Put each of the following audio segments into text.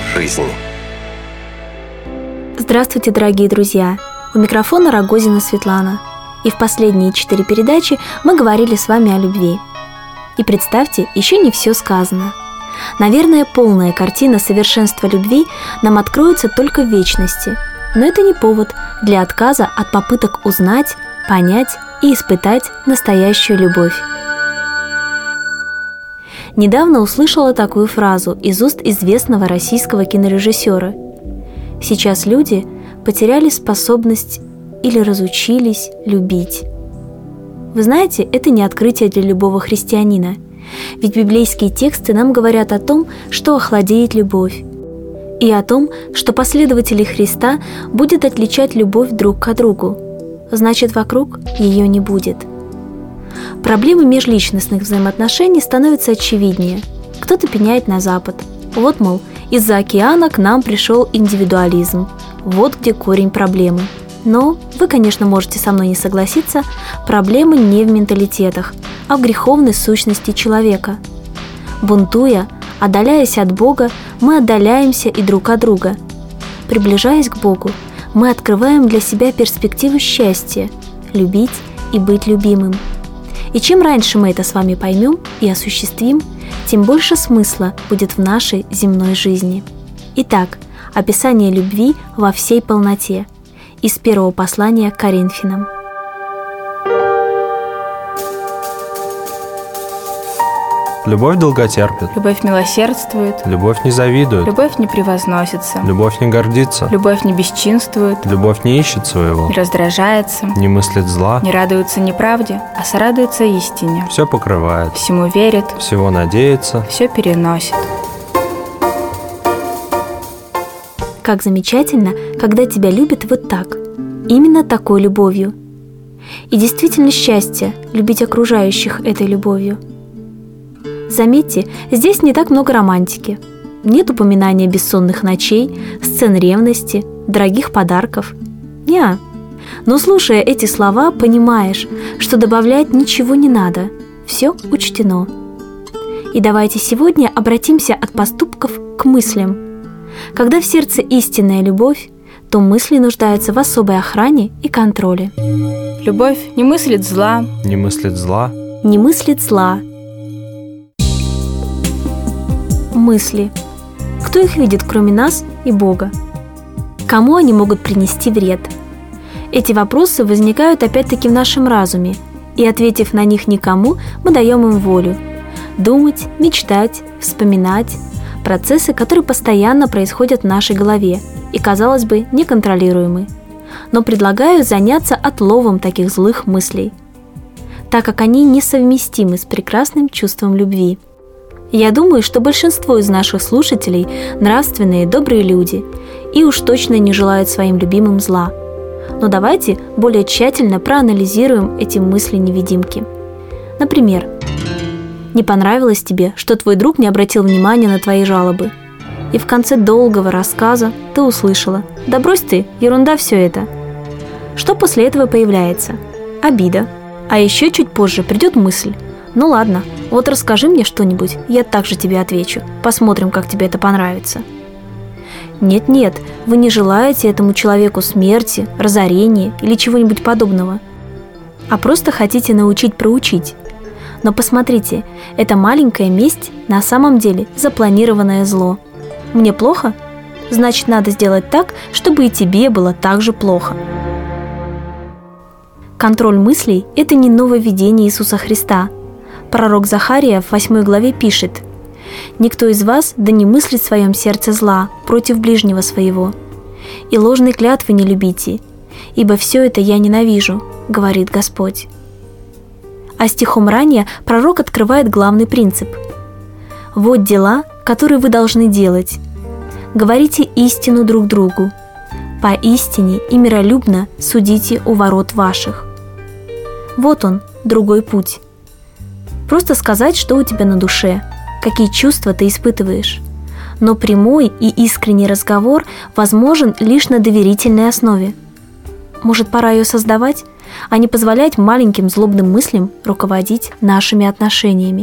жизнь. Здравствуйте, дорогие друзья! У микрофона Рогозина Светлана. И в последние 4 передачи мы говорили с вами о любви. И представьте, еще не все сказано. Наверное, полная картина совершенства любви нам откроется только в вечности. Но это не повод для отказа от попыток узнать, понять и испытать настоящую любовь. Недавно услышала такую фразу из уст известного российского кинорежиссера. Сейчас люди потеряли способность или разучились любить. Вы знаете, это не открытие для любого христианина. Ведь библейские тексты нам говорят о том, что охладеет любовь, и о том, что последователей Христа будет отличать любовь друг к другу. Значит, вокруг ее не будет. Проблемы межличностных взаимоотношений становятся очевиднее. Кто-то пеняет на Запад. Вот, мол, из-за океана к нам пришел индивидуализм. Вот где корень проблемы. Но вы, конечно, можете со мной не согласиться, проблема не в менталитетах, а в греховной сущности человека. Бунтуя, отдаляясь от Бога, мы отдаляемся и друг от друга. Приближаясь к Богу, мы открываем для себя перспективу счастья, любить и быть любимым. И чем раньше мы это с вами поймем и осуществим, тем больше смысла будет в нашей земной жизни. Итак, описание любви во всей полноте из первого послания к Коринфянам. Любовь долготерпит. Любовь милосердствует. Любовь не завидует. Любовь не превозносится. Любовь не гордится. Любовь не бесчинствует. Любовь не ищет своего. Не раздражается. Не мыслит зла. Не радуется неправде, а сорадуется истине. Все покрывает. Всему верит. Всего надеется. Все переносит. Как замечательно, когда тебя любят вот так, именно такой любовью. И действительно счастье любить окружающих этой любовью. Заметьте, здесь не так много романтики. Нет упоминания бессонных ночей, сцен ревности, дорогих подарков. Неа. Но слушая эти слова, понимаешь, что добавлять ничего не надо. Все учтено. И давайте сегодня обратимся от поступков к мыслям. Когда в сердце истинная любовь, то мысли нуждаются в особой охране и контроле. Любовь не мыслит зла. Не мыслит зла. Не мыслит зла. Мысли. Кто их видит, кроме нас и Бога? Кому они могут принести вред? Эти вопросы возникают опять-таки в нашем разуме, и, ответив на них никому, мы даем им волю. Думать, мечтать, вспоминать. Процессы, которые постоянно происходят в нашей голове и, казалось бы, неконтролируемы. Но предлагаю заняться отловом таких злых мыслей, так как они несовместимы с прекрасным чувством любви. Я думаю, что большинство из наших слушателей нравственные, добрые люди и уж точно не желают своим любимым зла. Но давайте более тщательно проанализируем эти мысли-невидимки. Например, не понравилось тебе, что твой друг не обратил внимания на твои жалобы. И в конце долгого рассказа ты услышала: «Да брось ты, ерунда все это». Что после этого появляется? Обида. А еще чуть позже придет мысль: «Ну ладно, вот расскажи мне что-нибудь, я также тебе отвечу. Посмотрим, как тебе это понравится». Нет, вы не желаете этому человеку смерти, разорения или чего-нибудь подобного, а просто хотите научить-проучить. Но посмотрите, это маленькая месть на самом деле запланированное зло. Мне плохо? Значит, надо сделать так, чтобы и тебе было так же плохо. Контроль мыслей – это не нововведение Иисуса Христа. Пророк Захария в 8 главе пишет: «Никто из вас да не мыслит в своем сердце зла против ближнего своего. И ложной клятвы не любите, ибо все это я ненавижу, говорит Господь». А стихом ранее пророк открывает главный принцип. «Вот дела, которые вы должны делать. Говорите истину друг другу. Поистине и миролюбно судите у ворот ваших». Вот он, другой путь. Просто сказать, что у тебя на душе, какие чувства ты испытываешь. Но прямой и искренний разговор возможен лишь на доверительной основе. Может, пора ее создавать, а не позволять маленьким злобным мыслям руководить нашими отношениями.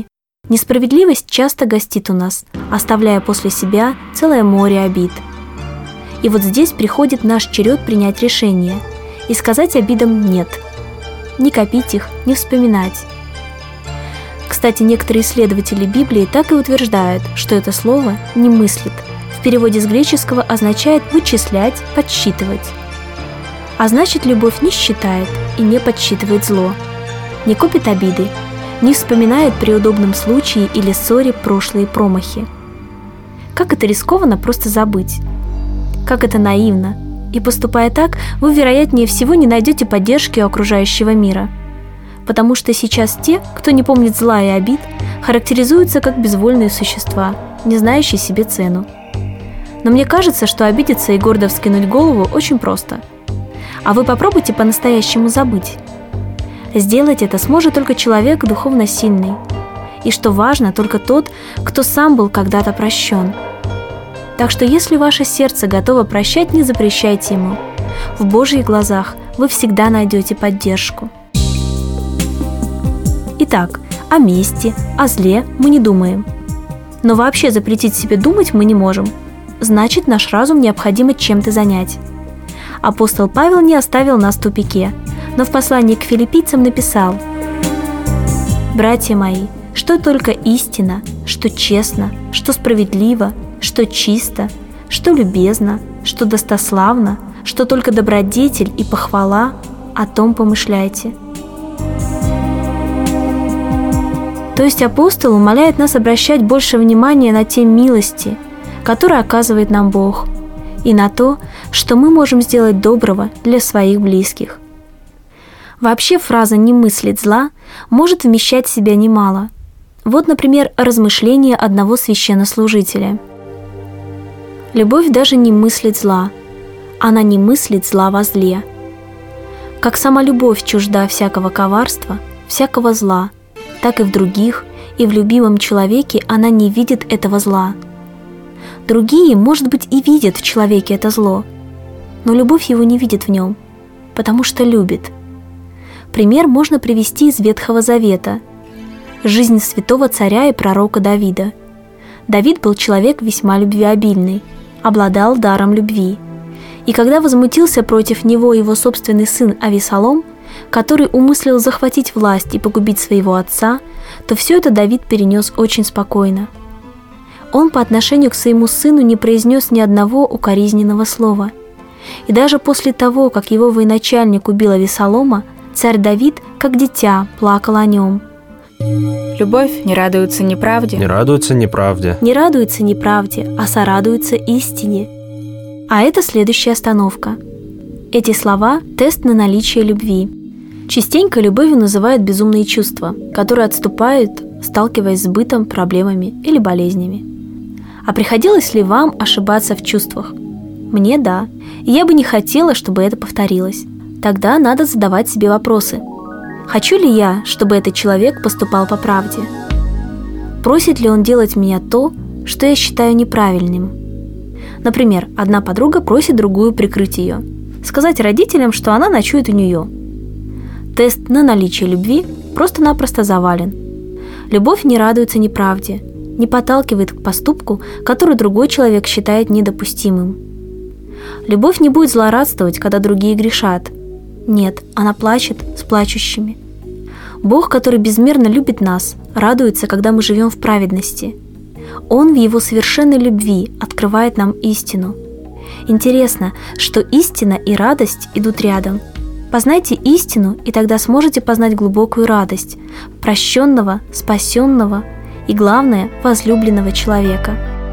Несправедливость часто гостит у нас, оставляя после себя целое море обид. И вот здесь приходит наш черед принять решение и сказать обидам «нет», не копить их, не вспоминать. Кстати, некоторые исследователи Библии так и утверждают, что это слово «не мыслит» в переводе с греческого означает «вычислять», «подсчитывать». А значит, любовь не считает и не подсчитывает зло, не копит обиды, не вспоминает при удобном случае или ссоре прошлые промахи. Как это рискованно просто забыть. Как это наивно. И поступая так, вы, вероятнее всего, не найдете поддержки у окружающего мира. Потому что сейчас те, кто не помнит зла и обид, характеризуются как безвольные существа, не знающие себе цену. Но мне кажется, что обидеться и гордо вскинуть голову очень просто. А вы попробуйте по-настоящему забыть. Сделать это сможет только человек духовно сильный. И что важно, только тот, кто сам был когда-то прощен. Так что если ваше сердце готово прощать, не запрещайте ему. В Божьих глазах вы всегда найдете поддержку. Итак, о мести, о зле мы не думаем. Но вообще запретить себе думать мы не можем. Значит, наш разум необходимо чем-то занять. Апостол Павел не оставил нас в тупике, но в послании к филиппийцам написал: «Братья мои, что только истина, что честно, что справедливо, что чисто, что любезно, что достославно, что только добродетель и похвала, о том помышляйте». То есть апостол умоляет нас обращать больше внимания на те милости, которые оказывает нам Бог, и на то, что мы можем сделать доброго для своих близких. Вообще фраза «не мыслить зла» может вмещать в себя немало. Вот, например, размышление одного священнослужителя. Любовь даже не мыслит зла, она не мыслит зла во зле. Как сама любовь чужда всякого коварства, всякого зла, так и в других, и в любимом человеке она не видит этого зла. Другие, может быть, и видят в человеке это зло, но любовь его не видит в нем, потому что любит. Пример можно привести из Ветхого Завета. Жизнь святого царя и пророка Давида. Давид был человек весьма любвеобильный, обладал даром любви. И когда возмутился против него его собственный сын Авесолом, который умыслил захватить власть и погубить своего отца, то все это Давид перенес очень спокойно. Он по отношению к своему сыну не произнес ни одного укоризненного слова. И даже после того, как его военачальник убил Авесолома, царь Давид, как дитя, плакал о нем. Любовь не радуется неправде. Не радуется неправде. Не радуется неправде, а сорадуется истине. А это следующая остановка. Эти слова – тест на наличие любви. Частенько любовью называют безумные чувства, которые отступают, сталкиваясь с бытом, проблемами или болезнями. А приходилось ли вам ошибаться в чувствах? Мне – да. И я бы не хотела, чтобы это повторилось. Тогда надо задавать себе вопросы. Хочу ли я, чтобы этот человек поступал по правде? Просит ли он делать меня то, что я считаю неправильным? Например, одна подруга просит другую прикрыть ее, сказать родителям, что она ночует у нее. Тест на наличие любви просто-напросто завален. Любовь не радуется неправде, не подталкивает к поступку, который другой человек считает недопустимым. Любовь не будет злорадствовать, когда другие грешат. Нет, она плачет с плачущими. Бог, который безмерно любит нас, радуется, когда мы живем в праведности. Он в Его совершенной любви открывает нам истину. Интересно, что истина и радость идут рядом. Познайте истину, и тогда сможете познать глубокую радость прощенного, спасенного и, главное, возлюбленного человека.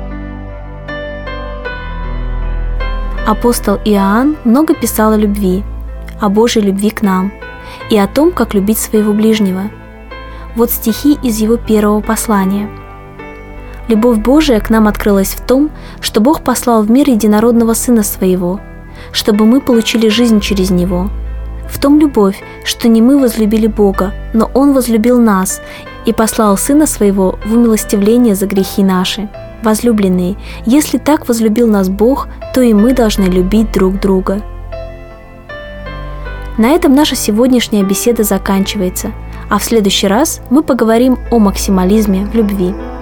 Апостол Иоанн много писал о любви, о Божьей любви к нам и о том, как любить своего ближнего. Вот стихи из его первого послания. «Любовь Божия к нам открылась в том, что Бог послал в мир единородного Сына Своего, чтобы мы получили жизнь через Него. В том любовь, что не мы возлюбили Бога, но Он возлюбил нас и послал Сына Своего в умилостивление за грехи наши. Возлюбленные, если так возлюбил нас Бог, то и мы должны любить друг друга». На этом наша сегодняшняя беседа заканчивается, а в следующий раз мы поговорим о максимализме в любви.